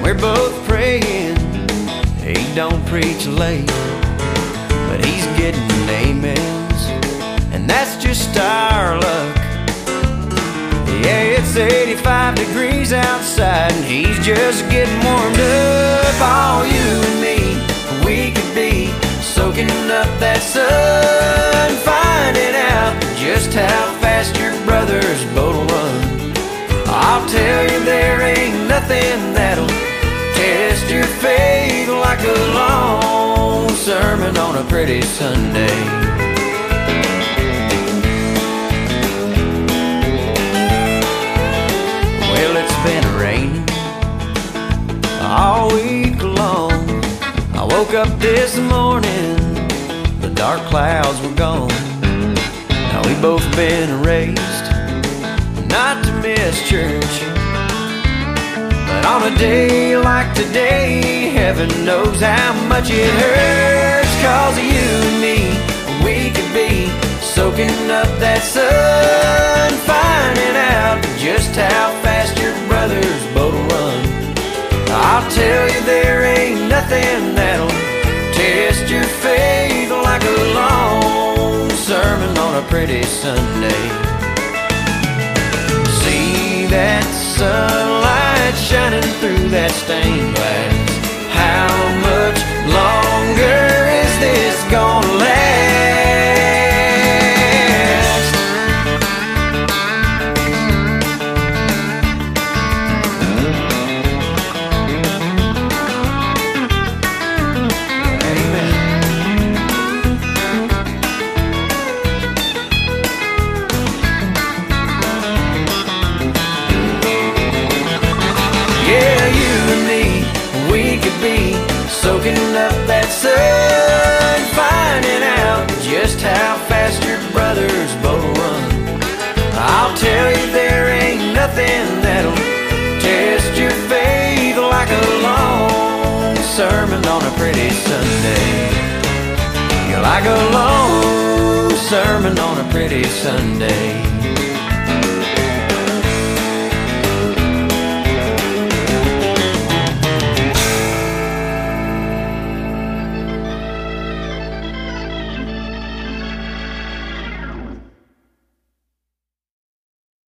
we're both praying he don't preach late, but he's getting amens, and that's just our luck. Yeah, it's 85 degrees outside, and he's just getting warmed up. All you and me, we could be soaking up that sun, finding out just how fast your brother's boat will run. I'll tell you, there ain't nothing that'll test your faith like a long sermon on a pretty Sunday. Well, it's been raining all week long. I woke up this morning, the dark clouds were gone. Now we've both been raised not to miss church, but on a day like today, heaven knows how much it hurts. 'Cause of you and me, we could be soaking up that sun, finding out just how fast your brother's boat will run. I'll tell you, there ain't nothing that'll test your faith like a long sermon on a pretty Sunday. See that sunlight shining through that stained glass. How much longer is this gonna last? Amen. Yeah, you and me, we could be soaking up that sun, finding out just how fast your brother's boat will run. I'll tell you, there ain't nothing that'll test your faith like a long sermon on a pretty Sunday. You're like a long sermon on a pretty Sunday.